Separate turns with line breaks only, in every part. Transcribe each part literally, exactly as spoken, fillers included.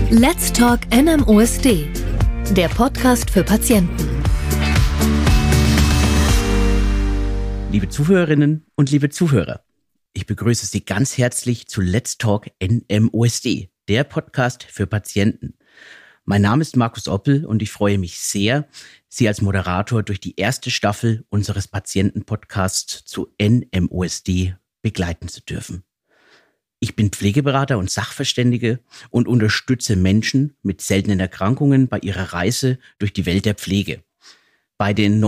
Let's Talk N M O S D, der Podcast für Patienten.
Liebe Zuhörerinnen und liebe Zuhörer, ich begrüße Sie ganz herzlich zu Let's Talk N M O S D, der Podcast für Patienten. Mein Name ist Markus Oppel und ich freue mich sehr, Sie als Moderator durch die erste Staffel unseres Patientenpodcasts zu N M O S D begleiten zu dürfen. Ich bin Pflegeberater und Sachverständige und unterstütze Menschen mit seltenen Erkrankungen bei ihrer Reise durch die Welt der Pflege. Bei den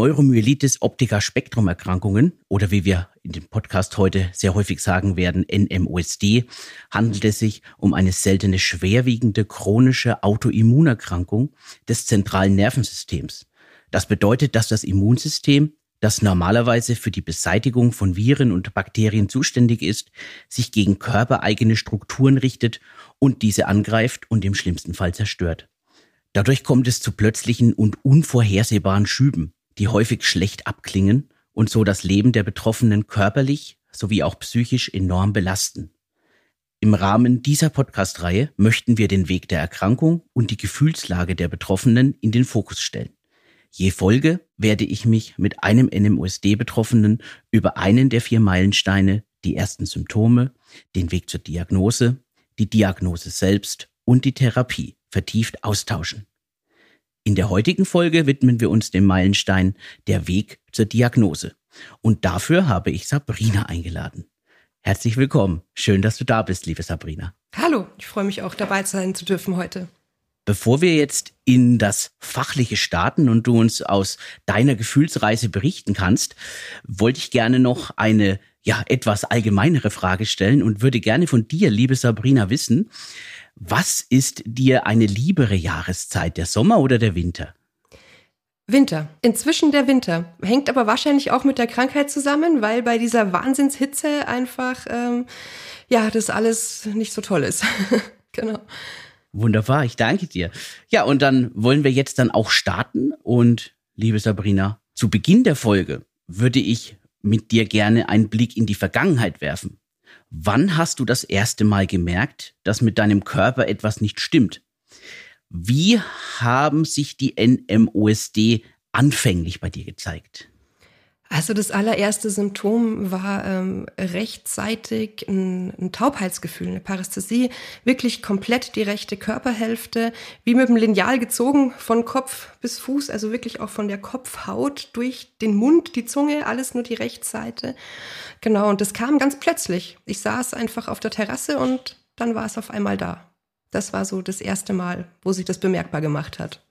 Neuromyelitis-Optica-Spektrum-Erkrankungen oder wie wir in dem Podcast heute sehr häufig sagen werden, N M O S D, handelt es sich um eine seltene, schwerwiegende, chronische Autoimmunerkrankung des zentralen Nervensystems. Das bedeutet, dass das Immunsystem, das normalerweise für die Beseitigung von Viren und Bakterien zuständig ist, sich gegen körpereigene Strukturen richtet und diese angreift und im schlimmsten Fall zerstört. Dadurch kommt es zu plötzlichen und unvorhersehbaren Schüben, die häufig schlecht abklingen und so das Leben der Betroffenen körperlich sowie auch psychisch enorm belasten. Im Rahmen dieser Podcast-Reihe möchten wir den Weg der Erkrankung und die Gefühlslage der Betroffenen in den Fokus stellen. Je Folge werde ich mich mit einem N M O S D-Betroffenen über einen der vier Meilensteine, die ersten Symptome, den Weg zur Diagnose, die Diagnose selbst und die Therapie vertieft austauschen. In der heutigen Folge widmen wir uns dem Meilenstein der Weg zur Diagnose. Und dafür habe ich Sabrina eingeladen. Herzlich willkommen. Schön, dass du da bist, liebe Sabrina.
Hallo, ich freue mich auch dabei sein zu dürfen heute.
Bevor wir jetzt in das Fachliche starten und du uns aus deiner Gefühlsreise berichten kannst, wollte ich gerne noch eine ja etwas allgemeinere Frage stellen und würde gerne von dir, liebe Sabrina, wissen, was ist dir eine liebere Jahreszeit, der Sommer oder der Winter?
Winter. Inzwischen der Winter. Hängt aber wahrscheinlich auch mit der Krankheit zusammen, weil bei dieser Wahnsinnshitze einfach, ähm, ja, das alles nicht so toll ist. Genau.
Wunderbar, ich danke dir. Ja, und dann wollen wir jetzt dann auch starten. Und liebe Sabrina, zu Beginn der Folge würde ich mit dir gerne einen Blick in die Vergangenheit werfen. Wann hast du das erste Mal gemerkt, dass mit deinem Körper etwas nicht stimmt? Wie haben sich die N M O S D anfänglich bei dir gezeigt?
Also das allererste Symptom war ähm, rechtzeitig ein, ein Taubheitsgefühl, eine Parästhesie, wirklich komplett die rechte Körperhälfte, wie mit dem Lineal gezogen, von Kopf bis Fuß, also wirklich auch von der Kopfhaut durch den Mund, die Zunge, alles nur die Rechtsseite. Genau, und das kam ganz plötzlich. Ich saß einfach auf der Terrasse und dann war es auf einmal da. Das war so das erste Mal, wo sich das bemerkbar gemacht hat.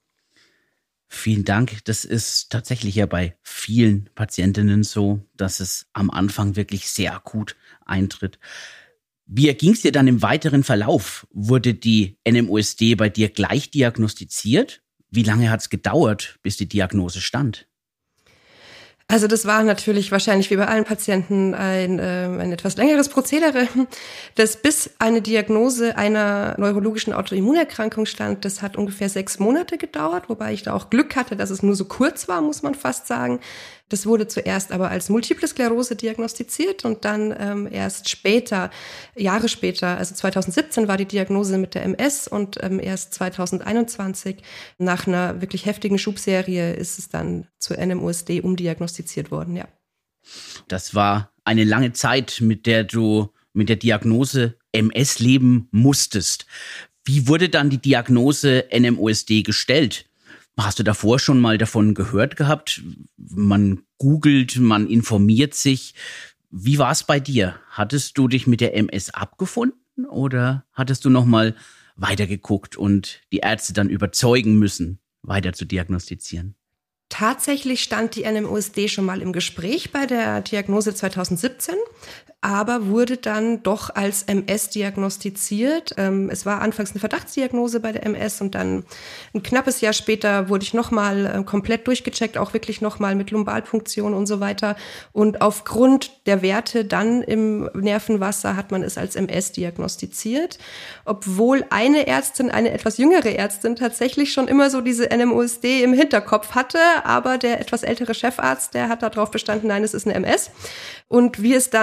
Vielen Dank. Das ist tatsächlich ja bei vielen Patientinnen so, dass es am Anfang wirklich sehr akut eintritt. Wie erging es dir dann im weiteren Verlauf? Wurde die N M O S D bei dir gleich diagnostiziert? Wie lange hat es gedauert, bis die Diagnose stand?
Also das war natürlich wahrscheinlich wie bei allen Patienten ein, äh, ein etwas längeres Prozedere, das bis eine Diagnose einer neurologischen Autoimmunerkrankung stand. Das hat ungefähr sechs Monate gedauert, wobei ich da auch Glück hatte, dass es nur so kurz war, muss man fast sagen. Das wurde zuerst aber als Multiple Sklerose diagnostiziert und dann ähm, erst später, Jahre später, also zweitausendsiebzehn war die Diagnose mit der M S und ähm, erst zweitausendeinundzwanzig nach einer wirklich heftigen Schubserie ist es dann zur N M O S D umdiagnostiziert worden, ja.
Das war eine lange Zeit, mit der du mit der Diagnose M S leben musstest. Wie wurde dann die Diagnose N M O S D gestellt? Hast du davor schon mal davon gehört gehabt? Man googelt, man informiert sich. Wie war es bei dir? Hattest du dich mit der M S abgefunden oder hattest du noch mal weitergeguckt und die Ärzte dann überzeugen müssen, weiter zu diagnostizieren?
Tatsächlich stand die N M O S D schon mal im Gespräch bei der Diagnose zweitausendsiebzehn, aber wurde dann doch als M S diagnostiziert. Es war anfangs eine Verdachtsdiagnose bei der M S und dann ein knappes Jahr später wurde ich nochmal komplett durchgecheckt, auch wirklich nochmal mit Lumbalpunktion und so weiter. Und aufgrund der Werte dann im Nervenwasser hat man es als M S diagnostiziert, obwohl eine Ärztin, eine etwas jüngere Ärztin tatsächlich schon immer so diese N M O S D im Hinterkopf hatte, aber der etwas ältere Chefarzt, der hat darauf bestanden, nein, es ist eine M S. Und wir es dann eben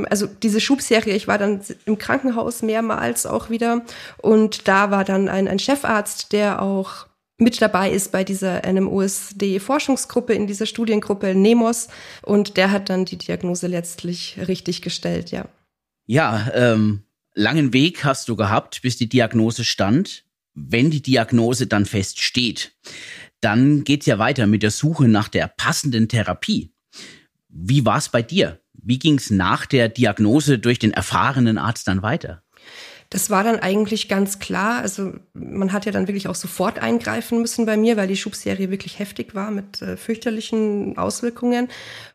ähm, also diese Schubserie, ich war dann im Krankenhaus mehrmals auch wieder und da war dann ein, ein Chefarzt, der auch mit dabei ist bei dieser N M O S D-Forschungsgruppe, in dieser Studiengruppe NEMOS und der hat dann die Diagnose letztlich richtig gestellt, ja.
Ja, ähm, langen Weg hast du gehabt, bis die Diagnose stand. Wenn die Diagnose dann feststeht, dann geht's ja weiter mit der Suche nach der passenden Therapie. Wie war's bei dir? Wie ging's nach der Diagnose durch den erfahrenen Arzt dann weiter?
Das war dann eigentlich ganz klar. Also man hat ja dann wirklich auch sofort eingreifen müssen bei mir, weil die Schubserie wirklich heftig war mit äh, fürchterlichen Auswirkungen.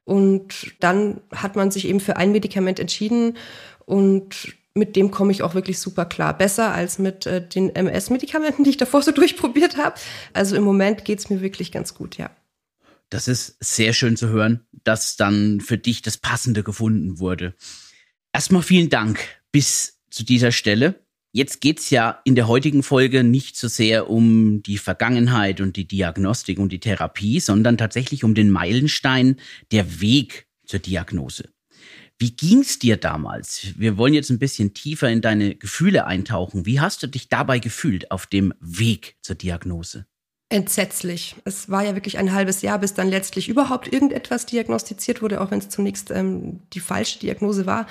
Und dann hat man sich eben für ein Medikament entschieden und mit dem komme ich auch wirklich super klar. Besser als mit äh, den M S-Medikamenten, die ich davor so durchprobiert habe. Also im Moment geht's mir wirklich ganz gut, ja.
Das ist sehr schön zu hören, dass dann für dich das Passende gefunden wurde. Erstmal vielen Dank bis zu dieser Stelle. Jetzt geht's ja in der heutigen Folge nicht so sehr um die Vergangenheit und die Diagnostik und die Therapie, sondern tatsächlich um den Meilenstein, der Weg zur Diagnose. Wie ging's dir damals? Wir wollen jetzt ein bisschen tiefer in deine Gefühle eintauchen. Wie hast du dich dabei gefühlt auf dem Weg zur Diagnose?
Entsetzlich. Es war ja wirklich ein halbes Jahr, bis dann letztlich überhaupt irgendetwas diagnostiziert wurde, auch wenn es zunächst ähm, die falsche Diagnose war.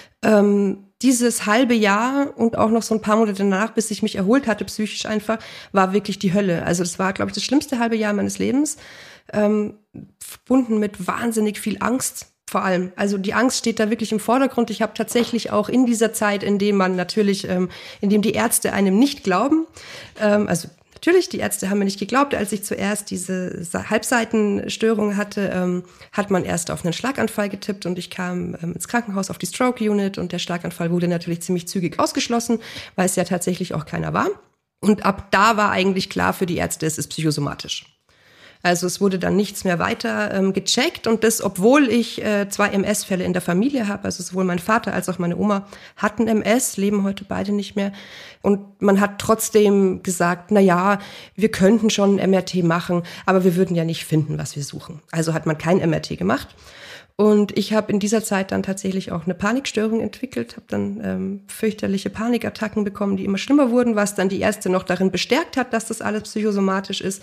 Ähm, dieses halbe Jahr und auch noch so ein paar Monate danach, bis ich mich erholt hatte, psychisch einfach, war wirklich die Hölle. Also das war, glaube ich, das schlimmste halbe Jahr meines Lebens, ähm, verbunden mit wahnsinnig viel Angst. Vor allem, also die Angst steht da wirklich im Vordergrund. Ich habe tatsächlich auch in dieser Zeit, in dem man natürlich, ähm, in dem die Ärzte einem nicht glauben, ähm, also natürlich, die Ärzte haben mir nicht geglaubt, als ich zuerst diese Halbseitenstörung hatte, ähm, hat man erst auf einen Schlaganfall getippt und ich kam ähm, ins Krankenhaus auf die Stroke Unit und der Schlaganfall wurde natürlich ziemlich zügig ausgeschlossen, weil es ja tatsächlich auch keiner war. Und ab da war eigentlich klar für die Ärzte, es ist psychosomatisch. Also es wurde dann nichts mehr weiter ähm, gecheckt und das, obwohl ich äh, zwei M S-Fälle in der Familie habe, also sowohl mein Vater als auch meine Oma hatten M S, leben heute beide nicht mehr. Und man hat trotzdem gesagt, na ja, wir könnten schon ein M R T machen, aber wir würden ja nicht finden, was wir suchen. Also hat man kein M R T gemacht. Und ich habe in dieser Zeit dann tatsächlich auch eine Panikstörung entwickelt, habe dann ähm, fürchterliche Panikattacken bekommen, die immer schlimmer wurden, was dann die Ärzte noch darin bestärkt hat, dass das alles psychosomatisch ist.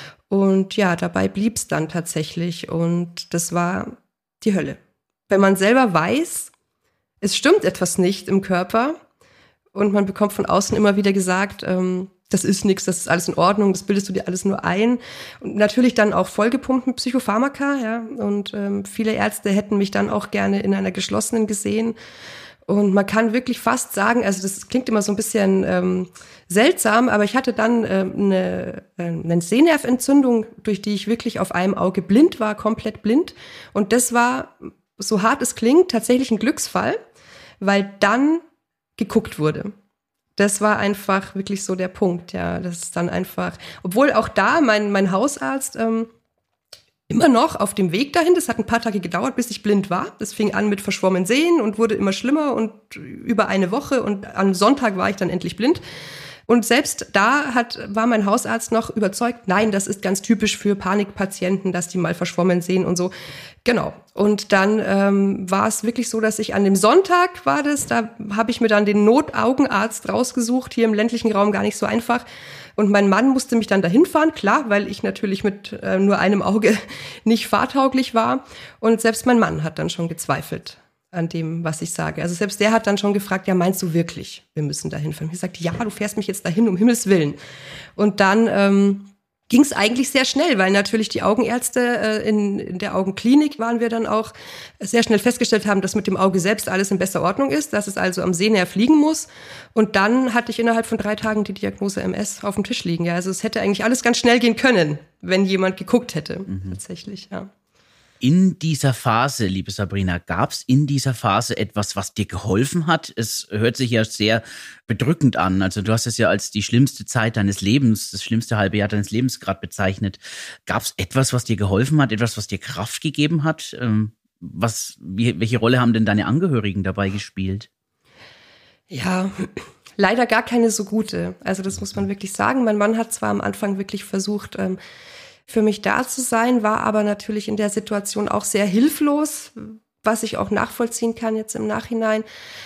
Und ja, dabei blieb's dann tatsächlich und das war die Hölle. Wenn man selber weiß, es stimmt etwas nicht im Körper und man bekommt von außen immer wieder gesagt, ähm, das ist nichts, das ist alles in Ordnung, das bildest du dir alles nur ein. Und natürlich dann auch vollgepumpt mit Psychopharmaka, ja. Und ähm, viele Ärzte hätten mich dann auch gerne in einer geschlossenen gesehen. Und man kann wirklich fast sagen, also das klingt immer so ein bisschen ähm, seltsam, aber ich hatte dann äh, eine, äh, eine Sehnerventzündung, durch die ich wirklich auf einem Auge blind war, komplett blind. Und das war, so hart es klingt, tatsächlich ein Glücksfall, weil dann geguckt wurde. Das war einfach wirklich so der Punkt, ja. Das ist dann einfach, obwohl auch da mein, mein Hausarzt ähm, immer noch auf dem Weg dahin. Das hat ein paar Tage gedauert, bis ich blind war. Das fing an mit verschwommen sehen und wurde immer schlimmer und über eine Woche und am Sonntag war ich dann endlich blind. Und selbst da hat, war mein Hausarzt noch überzeugt, nein, das ist ganz typisch für Panikpatienten, dass die mal verschwommen sehen und so. Genau. Und dann ähm, war es wirklich so, dass ich an dem Sonntag war das, da habe ich mir dann den Notaugenarzt rausgesucht, hier im ländlichen Raum gar nicht so einfach. Und mein Mann musste mich dann dahin fahren, klar, weil ich natürlich mit äh, nur einem Auge nicht fahrtauglich war. Und selbst mein Mann hat dann schon gezweifelt an dem, was ich sage. Also selbst der hat dann schon gefragt, ja, meinst du wirklich, wir müssen dahin fahren? Ich habe gesagt, ja, du fährst mich jetzt dahin, um Himmels Willen. Und dann ähm, ging es eigentlich sehr schnell, weil natürlich die Augenärzte äh, in, in der Augenklinik waren wir dann auch sehr schnell festgestellt haben, dass mit dem Auge selbst alles in bester Ordnung ist, dass es also am Sehnerv liegen muss. Und dann hatte ich innerhalb von drei Tagen die Diagnose M S auf dem Tisch liegen. Ja, also es hätte eigentlich alles ganz schnell gehen können, wenn jemand geguckt hätte, mhm. tatsächlich, ja.
In dieser Phase, liebe Sabrina, gab es in dieser Phase etwas, was dir geholfen hat? Es hört sich ja sehr bedrückend an. Also du hast es ja als die schlimmste Zeit deines Lebens, das schlimmste halbe Jahr deines Lebens gerade bezeichnet. Gab es etwas, was dir geholfen hat, etwas, was dir Kraft gegeben hat? Was, wie, welche Rolle haben denn deine Angehörigen dabei gespielt?
Ja, leider gar keine so gute. Also das muss man wirklich sagen. Mein Mann hat zwar am Anfang wirklich versucht, für mich da zu sein, war aber natürlich in der Situation auch sehr hilflos, was ich auch nachvollziehen kann jetzt im Nachhinein.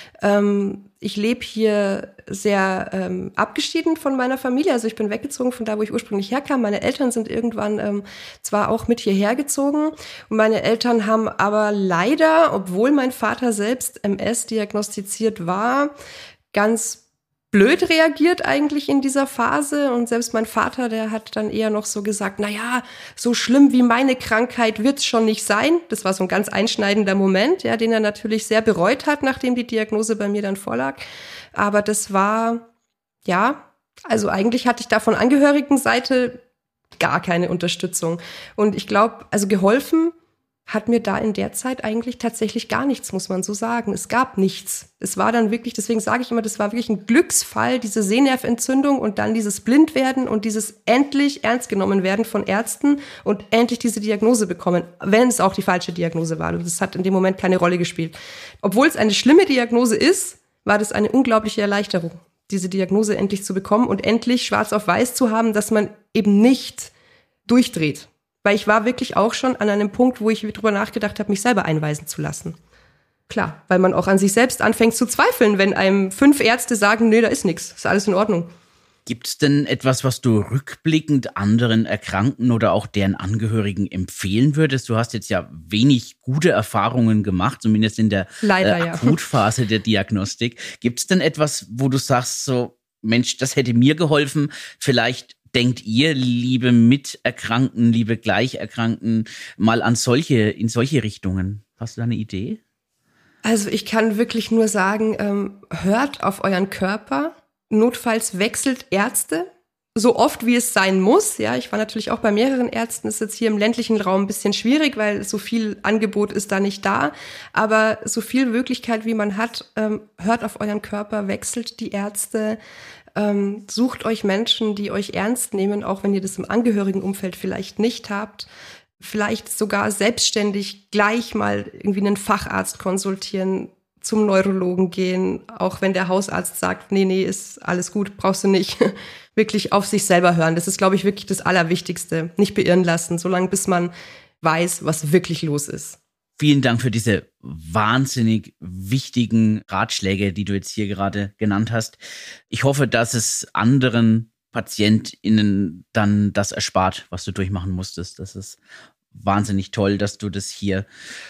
Ähm, ich lebe hier sehr ähm, abgeschieden von meiner Familie. Also ich bin weggezogen von da, wo ich ursprünglich herkam. Meine Eltern sind irgendwann ähm, zwar auch mit hierher gezogen. Und meine Eltern haben aber leider, obwohl mein Vater selbst M S diagnostiziert war, ganz blöd reagiert eigentlich in dieser Phase. Und selbst mein Vater, der hat dann eher noch so gesagt, na ja, so schlimm wie meine Krankheit wird's schon nicht sein. Das war so ein ganz einschneidender Moment, ja, den er natürlich sehr bereut hat, nachdem die Diagnose bei mir dann vorlag. Aber das war, ja, also eigentlich hatte ich da von Angehörigenseite gar keine Unterstützung. Und ich glaube, also geholfen hat mir da in der Zeit eigentlich tatsächlich gar nichts, muss man so sagen. Es gab nichts. Es war dann wirklich, deswegen sage ich immer, das war wirklich ein Glücksfall, diese Sehnerventzündung und dann dieses Blindwerden und dieses endlich ernst genommen werden von Ärzten und endlich diese Diagnose bekommen, wenn es auch die falsche Diagnose war. Das hat in dem Moment keine Rolle gespielt. Obwohl es eine schlimme Diagnose ist, war das eine unglaubliche Erleichterung, diese Diagnose endlich zu bekommen und endlich schwarz auf weiß zu haben, dass man eben nicht durchdreht. Weil ich war wirklich auch schon an einem Punkt, wo ich drüber nachgedacht habe, mich selber einweisen zu lassen. Klar, weil man auch an sich selbst anfängt zu zweifeln, wenn einem fünf Ärzte sagen, nee, da ist nichts, ist alles in Ordnung.
Gibt es denn etwas, was du rückblickend anderen Erkrankten oder auch deren Angehörigen empfehlen würdest? Du hast jetzt ja wenig gute Erfahrungen gemacht, zumindest in der
Leider,
äh, Akutphase ja. der Diagnostik. Gibt es denn etwas, wo du sagst, so Mensch, das hätte mir geholfen, vielleicht denkt ihr, liebe Miterkrankten, liebe Gleicherkrankten, mal an solche, in solche Richtungen? Hast du da eine Idee?
Also ich kann wirklich nur sagen, ähm, hört auf euren Körper. Notfalls wechselt Ärzte, so oft wie es sein muss. Ja, ich war natürlich auch bei mehreren Ärzten. Ist jetzt hier im ländlichen Raum ein bisschen schwierig, weil so viel Angebot ist da nicht da. Aber so viel Möglichkeit, wie man hat, ähm, hört auf euren Körper, wechselt die Ärzte. Ähm, sucht euch Menschen, die euch ernst nehmen, auch wenn ihr das im Angehörigenumfeld vielleicht nicht habt. Vielleicht sogar selbstständig gleich mal irgendwie einen Facharzt konsultieren, zum Neurologen gehen, auch wenn der Hausarzt sagt, nee, nee, ist alles gut, brauchst du nicht. Wirklich auf sich selber hören. Das ist, glaube ich, wirklich das Allerwichtigste. Nicht beirren lassen, solange bis man weiß, was wirklich los ist.
Vielen Dank für diese wahnsinnig wichtigen Ratschläge, die du jetzt hier gerade genannt hast. Ich hoffe, dass es anderen PatientInnen dann das erspart, was du durchmachen musstest. Das ist wahnsinnig toll, dass du das hier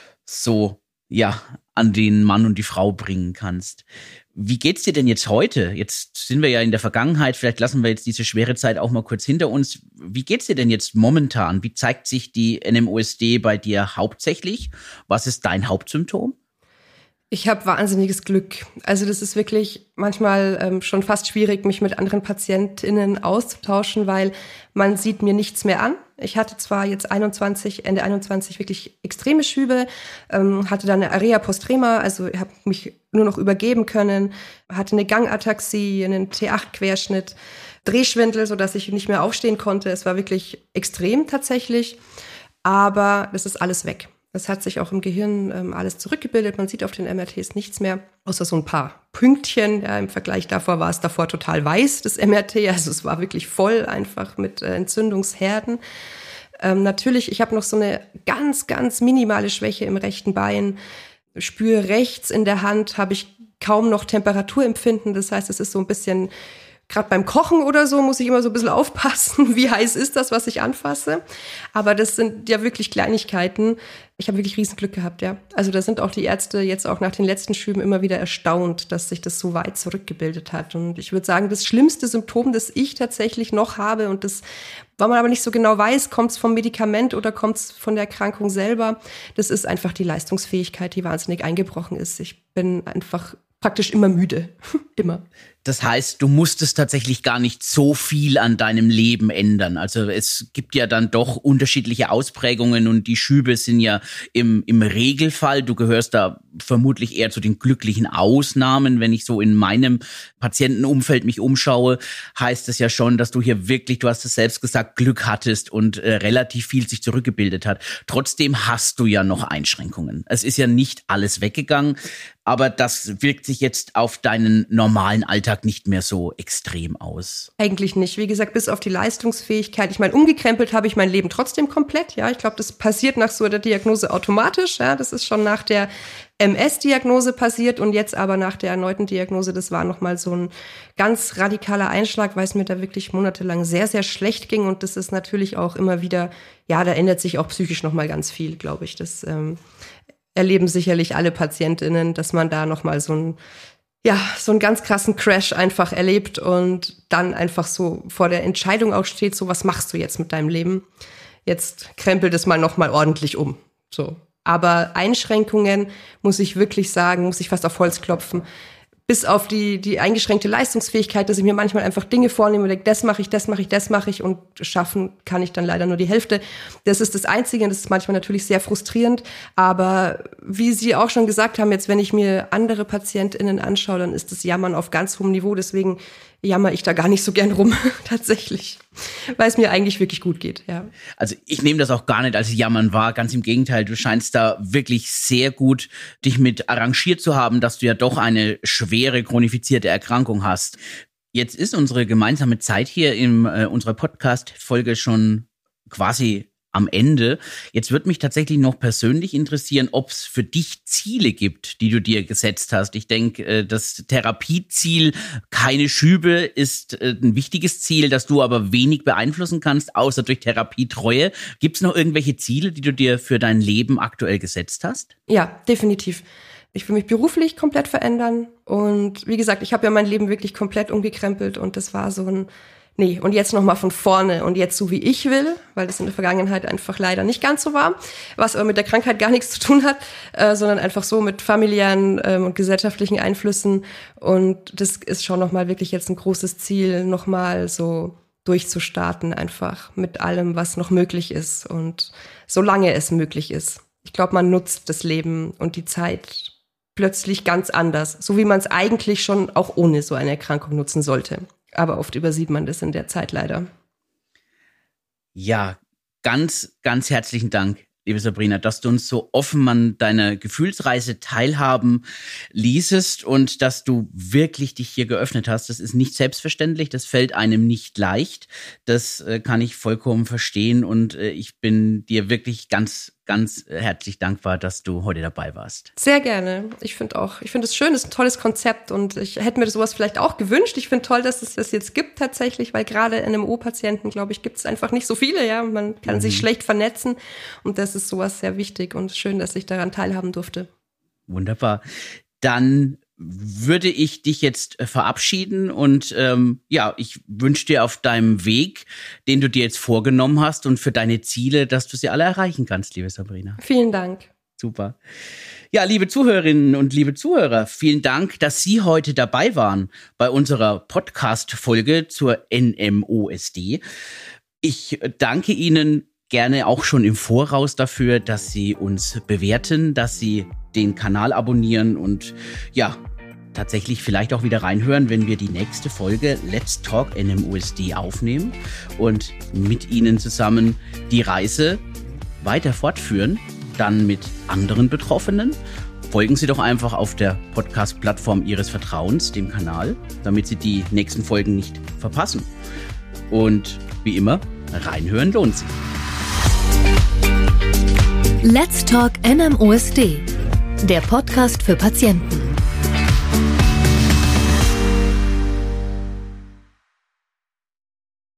so, ja, an den Mann und die Frau bringen kannst. Wie geht's dir denn jetzt heute? Jetzt sind wir ja in der Vergangenheit, vielleicht lassen wir jetzt diese schwere Zeit auch mal kurz hinter uns. Wie geht's dir denn jetzt momentan? Wie zeigt sich die N M O S D bei dir hauptsächlich? Was ist dein Hauptsymptom?
Ich habe wahnsinniges Glück. Also das ist wirklich manchmal ähm, schon fast schwierig, mich mit anderen PatientInnen auszutauschen, weil man sieht mir nichts mehr an. Ich hatte zwar jetzt einundzwanzig, Ende einundzwanzig wirklich extreme Schübe, ähm, hatte dann eine Area postrema, also habe mich nur noch übergeben können, hatte eine Gangataxie, einen T acht Querschnitt, Drehschwindel, sodass ich nicht mehr aufstehen konnte. Es war wirklich extrem tatsächlich, aber das ist alles weg. Es hat sich auch im Gehirn ähm, alles zurückgebildet. Man sieht auf den M R Ts nichts mehr, außer so ein paar Pünktchen. Ja, im Vergleich davor war es davor total weiß, das M R T. Also es war wirklich voll einfach mit äh, Entzündungsherden. Ähm, natürlich, ich habe noch so eine ganz, ganz minimale Schwäche im rechten Bein. Spüre rechts in der Hand, habe ich kaum noch Temperaturempfinden. Das heißt, es ist so ein bisschen... Gerade beim Kochen oder so muss ich immer so ein bisschen aufpassen, wie heiß ist das, was ich anfasse. Aber das sind ja wirklich Kleinigkeiten. Ich habe wirklich riesen Glück gehabt, ja. Also da sind auch die Ärzte jetzt auch nach den letzten Schüben immer wieder erstaunt, dass sich das so weit zurückgebildet hat. Und ich würde sagen, das schlimmste Symptom, das ich tatsächlich noch habe, und das, weil man aber nicht so genau weiß, kommt es vom Medikament oder kommt es von der Erkrankung selber, das ist einfach die Leistungsfähigkeit, die wahnsinnig eingebrochen ist. Ich bin einfach praktisch immer müde. Immer.
Das heißt, du musstest tatsächlich gar nicht so viel an deinem Leben ändern. Also es gibt ja dann doch unterschiedliche Ausprägungen und die Schübe sind ja im, im Regelfall, du gehörst da vermutlich eher zu den glücklichen Ausnahmen. Wenn ich so in meinem Patientenumfeld mich umschaue, heißt es ja schon, dass du hier wirklich, du hast es selbst gesagt, Glück hattest und äh, relativ viel sich zurückgebildet hat. Trotzdem hast du ja noch Einschränkungen. Es ist ja nicht alles weggegangen, aber das wirkt sich jetzt auf deinen normalen Alltag Alltag nicht mehr so extrem aus?
Eigentlich nicht. Wie gesagt, bis auf die Leistungsfähigkeit. Ich meine, umgekrempelt habe ich mein Leben trotzdem komplett. Ja, ich glaube, das passiert nach so der Diagnose automatisch. Ja, das ist schon nach der M S-Diagnose passiert und jetzt aber nach der erneuten Diagnose, das war nochmal so ein ganz radikaler Einschlag, weil es mir da wirklich monatelang sehr, sehr schlecht ging und das ist natürlich auch immer wieder, ja, da ändert sich auch psychisch nochmal ganz viel, glaube ich. Das ähm, erleben sicherlich alle PatientInnen, dass man da nochmal so ein, ja, so einen ganz krassen Crash einfach erlebt und dann einfach so vor der Entscheidung auch steht, so was machst du jetzt mit deinem Leben? Jetzt krempelt es mal nochmal ordentlich um, so. Aber Einschränkungen, muss ich wirklich sagen, muss ich fast auf Holz klopfen, bis auf die die eingeschränkte Leistungsfähigkeit, dass ich mir manchmal einfach Dinge vornehme und denke, das mache ich, das mache ich, das mache ich und schaffen kann ich dann leider nur die Hälfte. Das ist das Einzige und das ist manchmal natürlich sehr frustrierend. Aber wie Sie auch schon gesagt haben, jetzt wenn ich mir andere PatientInnen anschaue, dann ist das Jammern auf ganz hohem Niveau. Deswegen jammer ich da gar nicht so gern rum, tatsächlich, weil es mir eigentlich wirklich gut geht, ja.
Also ich nehme das auch gar nicht als Jammern wahr, ganz im Gegenteil, du scheinst da wirklich sehr gut dich mit arrangiert zu haben, dass du ja doch eine schwere chronifizierte Erkrankung hast. Jetzt ist unsere gemeinsame Zeit hier in äh, unserer Podcast-Folge schon quasi am Ende. Jetzt würde mich tatsächlich noch persönlich interessieren, ob es für dich Ziele gibt, die du dir gesetzt hast. Ich denke, das Therapieziel keine Schübe ist ein wichtiges Ziel, das du aber wenig beeinflussen kannst, außer durch Therapietreue. Gibt es noch irgendwelche Ziele, die du dir für dein Leben aktuell gesetzt hast?
Ja, definitiv. Ich will mich beruflich komplett verändern und wie gesagt, ich habe ja mein Leben wirklich komplett umgekrempelt und das war so ein Nee, und jetzt nochmal von vorne und jetzt so wie ich will, weil das in der Vergangenheit einfach leider nicht ganz so war, was aber mit der Krankheit gar nichts zu tun hat, äh, sondern einfach so mit familiären ähm, und gesellschaftlichen Einflüssen und das ist schon nochmal wirklich jetzt ein großes Ziel, nochmal so durchzustarten einfach mit allem, was noch möglich ist und solange es möglich ist. Ich glaube, man nutzt das Leben und die Zeit plötzlich ganz anders, so wie man es eigentlich schon auch ohne so eine Erkrankung nutzen sollte. Aber oft übersieht man das in der Zeit leider.
Ja, ganz, ganz herzlichen Dank, liebe Sabrina, dass du uns so offen an deiner Gefühlsreise teilhaben ließest und dass du wirklich dich hier geöffnet hast. Das ist nicht selbstverständlich, das fällt einem nicht leicht. Das äh, kann ich vollkommen verstehen und äh, ich bin dir wirklich ganz ganz herzlich dankbar, dass du heute dabei warst.
Sehr gerne. Ich finde auch, ich finde es schön, es ist ein tolles Konzept und ich hätte mir sowas vielleicht auch gewünscht. Ich finde toll, dass es das jetzt gibt tatsächlich, weil gerade N M O-Patienten, glaube ich, gibt es einfach nicht so viele, ja. Man kann mhm. sich schlecht vernetzen und das ist sowas sehr wichtig und schön, dass ich daran teilhaben durfte.
Wunderbar. Dann würde ich dich jetzt verabschieden und ähm, ja, ich wünsche dir auf deinem Weg, den du dir jetzt vorgenommen hast und für deine Ziele, dass du sie alle erreichen kannst, liebe Sabrina.
Vielen Dank.
Super. Ja, liebe Zuhörerinnen und liebe Zuhörer, vielen Dank, dass Sie heute dabei waren bei unserer Podcast-Folge zur N M O S D. Ich danke Ihnen gerne auch schon im Voraus dafür, dass Sie uns bewerten, dass Sie den Kanal abonnieren und ja, tatsächlich vielleicht auch wieder reinhören, wenn wir die nächste Folge Let's Talk N M O S D aufnehmen und mit Ihnen zusammen die Reise weiter fortführen, dann mit anderen Betroffenen. Folgen Sie doch einfach auf der Podcast-Plattform Ihres Vertrauens, dem Kanal, damit Sie die nächsten Folgen nicht verpassen. Und wie immer, reinhören lohnt sich.
Let's Talk N M O S D, der Podcast für Patienten.